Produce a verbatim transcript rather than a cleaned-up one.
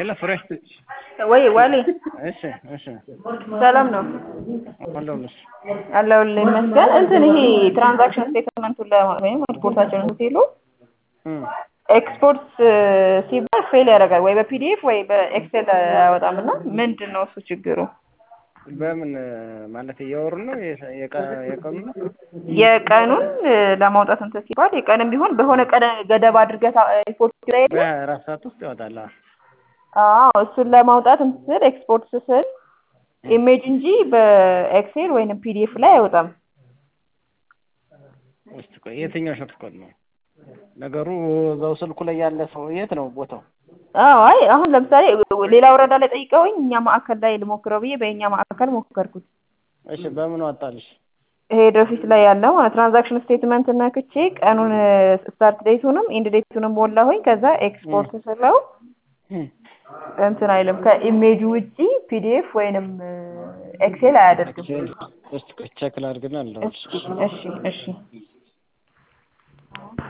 አለ ፍሬ ወይ ዋሊ እሺ እሺ ሰላም ነው አለሁልሽ አለሁልህ ይመስገን እንትን ይሄ ትራንዛክሽን ስቴትመንቱን ለወይም ሪፖርታቸውን ሲሉ ኤክስፖርት ሲባል ፌል ያደርጋል ወይ በፒዲኤፍ ወይ በኤክሴል አያወጣምና ምንድነው እሱ ችግሩ በምን ማለት የወሩ ነው የቀኑ ነው የቀኑን ለማውጣት እንትን ሲባል የቀንም ቢሆን በሆነ ቀን ገደብ አድርገህ ሪፖርት ላይ በአራት ሰዓት ውስጥ ይወጣል አዎ እሱን ለማውጣት እንትን ኤክስፖርት ስል ኢሜጅ እንጂ በኤክሴል ወይንም ፒዲኤፍ ላይ አይወጣም እስቲ ቆይ የትኛው ሾርትኮት ነው ነገሩ እዛው ስልኩ ላይ ያለ ሰው የት ነው ቦታው አዎ አይ አሁን ለምሳሌ ሌላ ወረዳ ላይ ጠይቀውኝ እኛ ማዕከል ላይ ልሞክረው ብዬ በእኛ ማዕከል ሞከርኩት እሺ በምን ወጣልሽ ሄድ ኦፊስ ላይ ያለው ትራንዛክሽን ስቴትመንት ነክቼ ቀኑን ስታርት ዴቱንም ኤንድ ዴቱንም ሞላሁኝ ከዛ ኤክስፖርት ስለው እንትን አይልም ከኢሜጅ ውጪ ፒዲኤፍ ወይንም ኤክሴል አያደርግም እስቲ ቼክ ላድርግና አለው እሺ እሺ እሺ